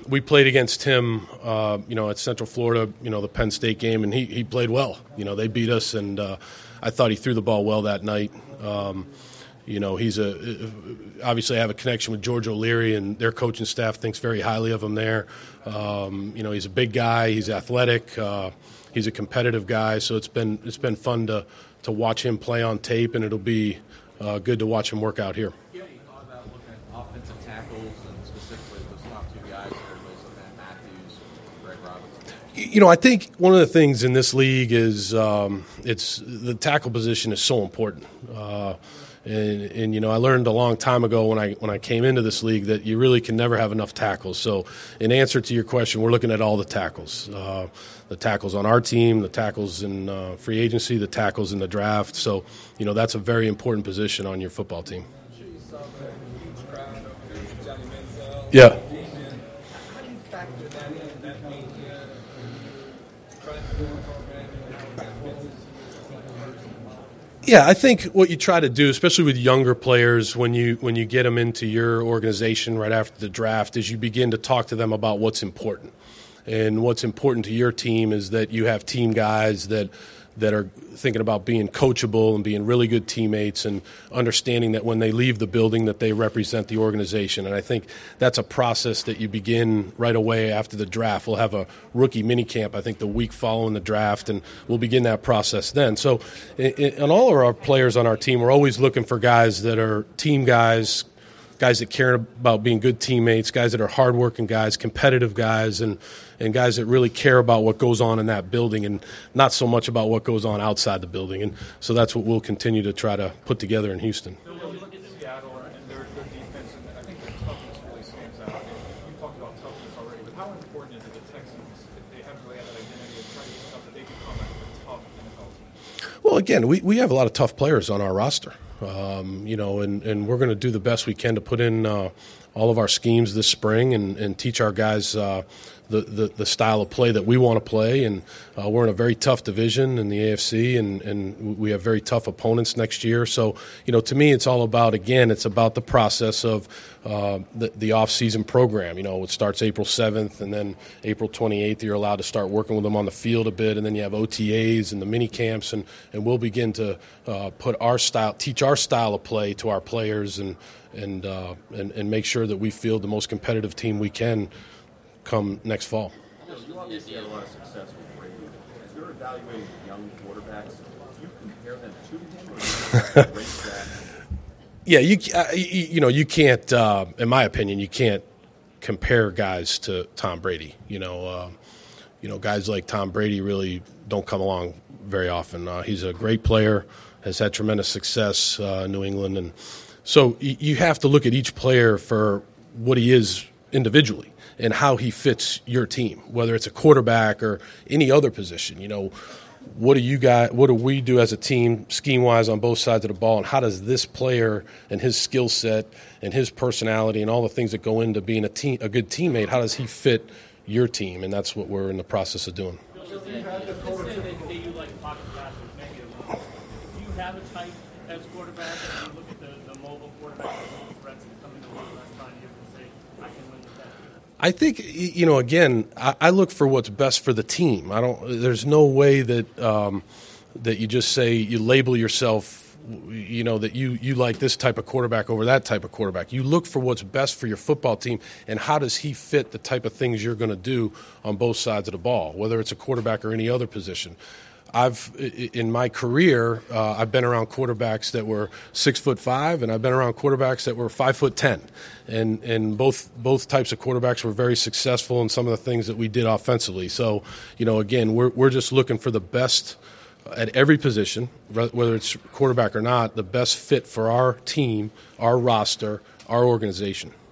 we played against him, at Central Florida, the Penn State game, and he played well. They beat us, and I thought he threw the ball well that night. He's obviously I have a connection with George O'Leary, and their coaching staff thinks very highly of him there. He's a big guy. He's athletic. He's a competitive guy. So it's been fun to watch him play on tape, and it'll be good to watch him work out here. Yeah, you thought about looking at offensive tackles and specifically those top two guys there, those Matt Matthews and Greg Robinson? I think one of the things in this league is it's the tackle position is so important. And I learned a long time ago when I came into this league that you really can never have enough tackles. So in answer to your question, we're looking at all the tackles. The tackles on our team, the tackles in free agency, the tackles in the draft. So, that's a very important position on your football team. Yeah. Yeah, I think what you try to do, especially with younger players, when you get them into your organization right after the draft, is you begin to talk to them about what's important. And what's important to your team is that you have team guys that are thinking about being coachable and being really good teammates and understanding that when they leave the building that they represent the organization. And I think that's a process that you begin right away after the draft. We'll have a rookie minicamp, I think, the week following the draft, and we'll begin that process then. So on all of our players on our team, we're always looking for guys that are team guys that care about being good teammates, guys that are hardworking guys, competitive guys, and guys that really care about what goes on in that building and not so much about what goes on outside the building. And so that's what we'll continue to try to put together in Houston. Bill, when you look at Seattle and their defense, and I think their toughness really stands out. You talked about toughness already, but how important is it that Texans, if they haven't really had that identity of trying to get tough, that they can come out with a tough NFL team? Well, again, we have a lot of tough players on our roster. And we're going to do the best we can to put in all of our schemes this spring and teach our guys the style of play that we want to play. And we're in a very tough division in the AFC, and we have very tough opponents next year. So, to me, it's all about, again, it's about the process of the off-season program. It starts April 7th, and then April 28th, you're allowed to start working with them on the field a bit, and then you have OTAs and the mini camps, and we'll begin to teach our style of play to our players and make sure that we field the most competitive team we can come next fall. You obviously had a lot of success with Brady. As you're evaluating young quarterbacks, do you compare them to him, or do you rate that? Yeah, you can't. In my opinion, you can't compare guys to Tom Brady. Guys like Tom Brady really don't come along very often. He's a great player, has had tremendous success in New England, and so you have to look at each player for what he is individually and how he fits your team, whether it's a quarterback or any other position. What do we do as a team scheme-wise on both sides of the ball, and how does this player and his skill set and his personality and all the things that go into being a good teammate, how does he fit your team? And that's what we're in the process of doing. You like pocket passers, maybe do you have a type as quarterback? If you look at the mobile quarterback, the threats that come into the league last time, you can say, I can win with that. I think, again, I look for what's best for the team. There's no way that that you just say, you label yourself, that you like this type of quarterback over that type of quarterback. You look for what's best for your football team and how does he fit the type of things you're going to do on both sides of the ball, whether it's a quarterback or any other position. In my career, I've been around quarterbacks that were 6'5", and I've been around quarterbacks that were 5'10", and both types of quarterbacks were very successful in some of the things that we did offensively. So, again, we're just looking for the best at every position, whether it's quarterback or not, the best fit for our team, our roster, our organization.